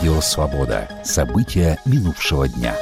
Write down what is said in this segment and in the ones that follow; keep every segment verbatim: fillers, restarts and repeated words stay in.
Радио «Свобода». События минувшего дня.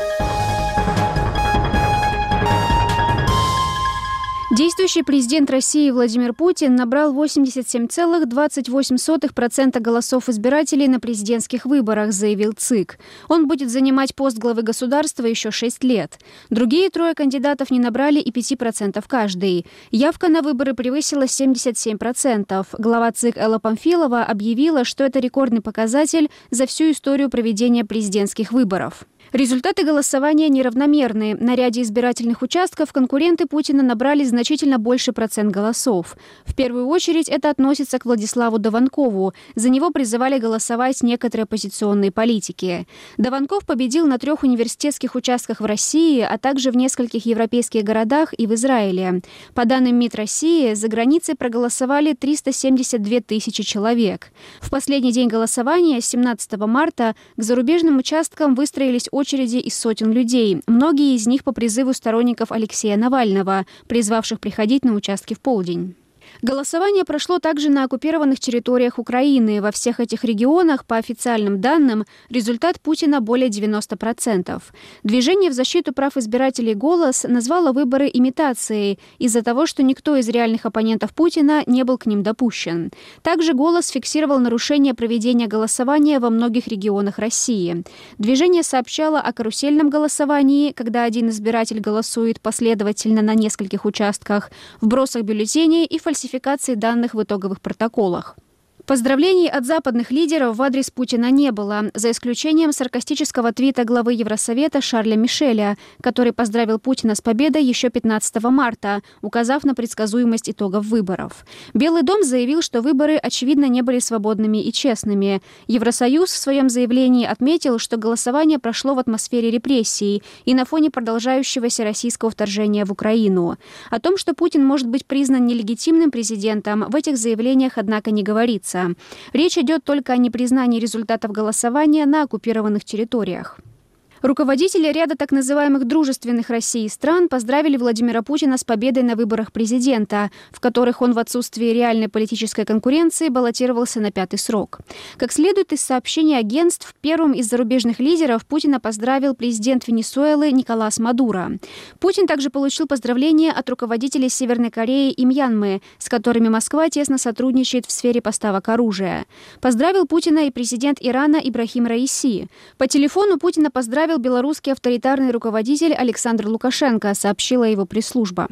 Действующий президент России Владимир Путин набрал восемьдесят семь целых двадцать восемь сотых процента голосов избирателей на президентских выборах, заявил ЦИК. Он будет занимать пост главы государства еще шесть лет. Другие трое кандидатов не набрали и пять процентов каждый. Явка на выборы превысила семьдесят семь процентов. Глава ЦИК Элла Памфилова объявила, что это рекордный показатель за всю историю проведения президентских выборов. Результаты голосования неравномерны. На ряде избирательных участков конкуренты Путина набрали значительно больше процент голосов. В первую очередь это относится к Владиславу Дованкову. За него призывали голосовать некоторые оппозиционные политики. Дованков победил на трех университетских участках в России, а также в нескольких европейских городах и в Израиле. По данным МИД России, за границей проголосовали триста семьдесят две тысячи человек. В последний день голосования, семнадцатого марта, к зарубежным участкам выстроились очереди из сотен людей. Многие из них по призыву сторонников Алексея Навального, призвавших приходить на участки в полдень. Голосование прошло также на оккупированных территориях Украины. Во всех этих регионах, по официальным данным, результат Путина более девяноста процентов. Движение в защиту прав избирателей «Голос» назвало выборы имитацией из-за того, что никто из реальных оппонентов Путина не был к ним допущен. Также «Голос» фиксировал нарушение проведения голосования во многих регионах России. Движение сообщало о карусельном голосовании, когда один избиратель голосует последовательно на нескольких участках, вбросах бюллетеней и фальсификации данных в итоговых протоколах. Поздравлений от западных лидеров в адрес Путина не было, за исключением саркастического твита главы Евросовета Шарля Мишеля, который поздравил Путина с победой еще пятнадцатого марта, указав на предсказуемость итогов выборов. Белый дом заявил, что выборы, очевидно, не были свободными и честными. Евросоюз в своем заявлении отметил, что голосование прошло в атмосфере репрессий и на фоне продолжающегося российского вторжения в Украину. О том, что Путин может быть признан нелегитимным президентом, в этих заявлениях, однако, не говорится. Речь идет только о непризнании результатов голосования на оккупированных территориях. Руководители ряда так называемых дружественных России стран поздравили Владимира Путина с победой на выборах президента, в которых он в отсутствии реальной политической конкуренции баллотировался на пятый срок. Как следует из сообщений агентств, первым из зарубежных лидеров Путина поздравил президент Венесуэлы Николас Мадуро. Путин также получил поздравления от руководителей Северной Кореи и Мьянмы, с которыми Москва тесно сотрудничает в сфере поставок оружия. Поздравил Путина и президент Ирана Ибрахим Раиси. По телефону Путина поздравил белорусский авторитарный руководитель Александр Лукашенко, сообщила его пресс-служба.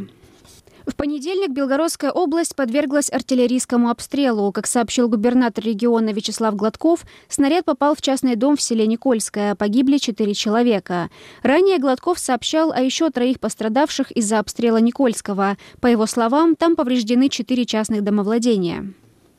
В понедельник Белгородская область подверглась артиллерийскому обстрелу. Как сообщил губернатор региона Вячеслав Гладков, снаряд попал в частный дом в селе Никольское. Погибли четыре человека. Ранее Гладков сообщал о еще троих пострадавших из-за обстрела Никольского. По его словам, там повреждены четыре частных домовладения.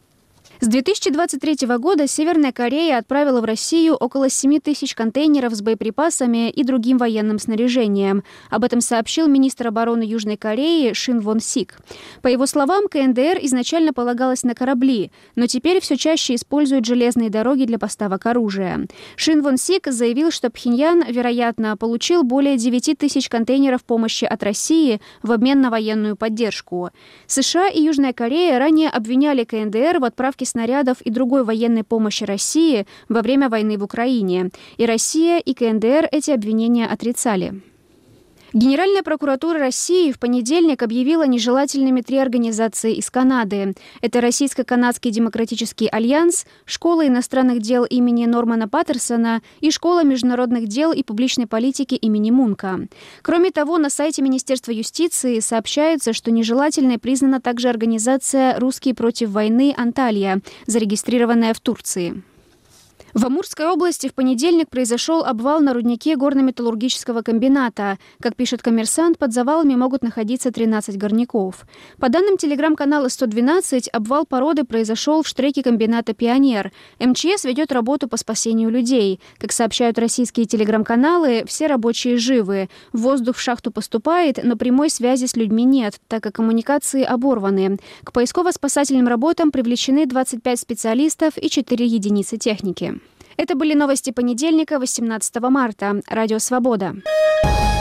С две тысячи двадцать третьего года Северная Корея отправила в Россию около семи тысяч контейнеров с боеприпасами и другим военным снаряжением. Об этом сообщил министр обороны Южной Кореи Шин Вон Сик. По его словам, КНДР изначально полагалась на корабли, но теперь все чаще используют железные дороги для поставок оружия. Шин Вон Сик заявил, что Пхеньян, вероятно, получил более девяти тысяч контейнеров помощи от России в обмен на военную поддержку. США и Южная Корея ранее обвиняли КНДР в отправке снарядов и другой военной помощи России во время войны в Украине. И Россия, и КНДР эти обвинения отрицали. Генеральная прокуратура России в понедельник объявила нежелательными три организации из Канады. Это Российско-канадский демократический альянс, Школа иностранных дел имени Нормана Паттерсона и Школа международных дел и публичной политики имени Мунка. Кроме того, на сайте Министерства юстиции сообщается, что нежелательной признана также организация «Русские против войны. Анталья», зарегистрированная в Турции. В Амурской области в понедельник произошел обвал на руднике горно-металлургического комбината. Как пишет «Коммерсант», под завалами могут находиться тринадцать горняков. По данным телеграм-канала сто двенадцать, обвал породы произошел в штреке комбината «Пионер». МЧС ведет работу по спасению людей. Как сообщают российские телеграм-каналы, все рабочие живы. Воздух в шахту поступает, но прямой связи с людьми нет, так как коммуникации оборваны. К поисково-спасательным работам привлечены двадцать пять специалистов и четыре единицы техники. Это были новости понедельника, восемнадцатого марта. Радио «Свобода».